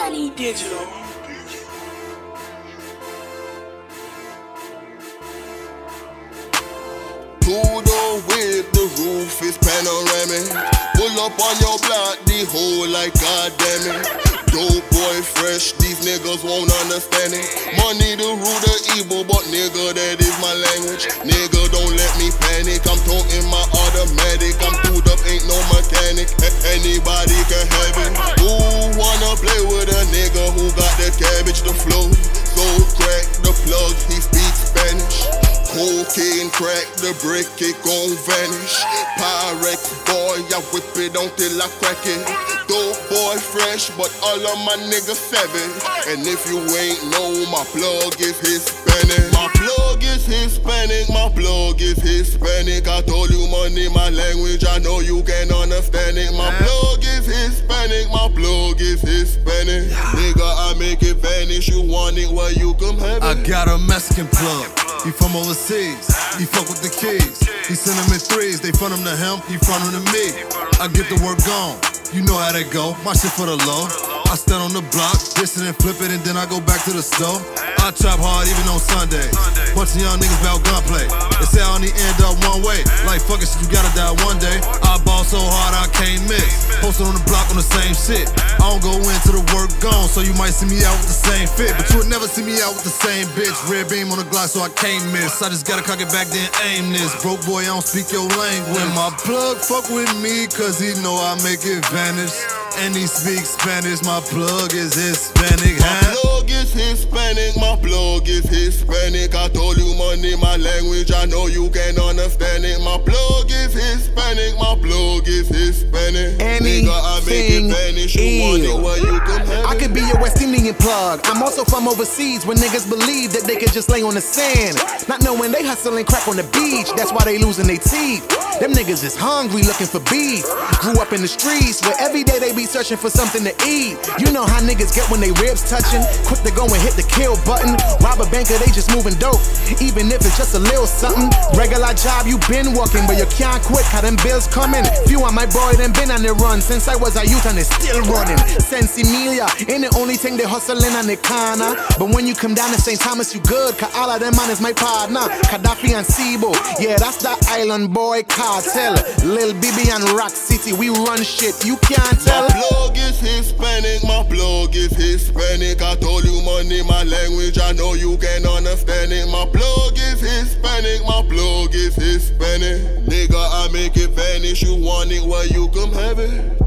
Money Digital. Tudor with the roof is panoramic. Pull up on your block, the hole like goddamn it. Dope boy fresh, these niggas won't understand it. Money the root of evil, but nigga that is my language. Nigga don't let me panic, I'm talking my automatic. I'm tuned up, ain't no mechanic. Anybody can have it. Who wanna play with a nigga who got that cabbage to flow? So crack the plug, he speaks Spanish. Cocaine crack the brick, it gon' vanish. Pyrex boy, I whip it until I crack it. Dope boy fresh, but all of my niggas savage. And if you ain't know, my plug is Hispanic. My plug is Hispanic, my plug is Hispanic. I told you money, my language, I know you can understand it. My plug is Hispanic, my plug is Hispanic. Nigga, I make it vanish, you want it, well you come have it. I got a Mexican plug. He from overseas, he fuck with the kids. He send them in threes, they front him to him, he front him to me. I get the work gone, you know how that go. My shit for the low. I stand on the block, diss it and flip it, and then I go back to the store. I chop hard even on Sundays. Bunch of young niggas about gunplay. They say I only end up one way. Like fuck it, shit, you gotta die one day. I ball so hard I can't miss. Posted on the block on the same shit. I don't go into the work gone, so you might see me out with the same fit, but you would never see me out with the same bitch. Red beam on the Glock, so I can't miss. I just gotta cock it back, then aim this. Broke boy, I don't speak your language. My plug fuck with me, cause he know I make it vanish. And he speaks Spanish, my plug is Hispanic, My plug is Hispanic, my plug is Hispanic. I told you money, my language, I know you can understand it. My plug is Hispanic, my plug is Hispanic. Nigga, I make it vanish, you want it, well you can have it. I could be a West Indian plug. I'm also from overseas where niggas believe that they could just lay on the sand, not knowing they hustling crack on the beach. That's why they losing their teeth. Them niggas is hungry looking for beef. Grew up in the streets where every day they be searching for something to eat. You know how niggas get when they ribs touching, quick to go and hit the kill button. Rob a banker, they just moving dope, even if it's just a little something. Regular job, you been working, but you can't quit, how them bills coming. Few on my boy, them been on the run since I was a youth and they still running. Sense Emilia ain't the only thing they hustling on the corner, but when you come down to St. Thomas, you good, cause all of them man is my partner. Gaddafi and Sibo, yeah, that's the island boy cartel. Lil Bibi and Rock City, we run shit, you can't tell. My plug is Hispanic, my plug is Hispanic. I told you money, my language, I know you can understand it. My plug is Hispanic, my plug is Hispanic. Nigga, I make it vanish, you want it, well you come have it.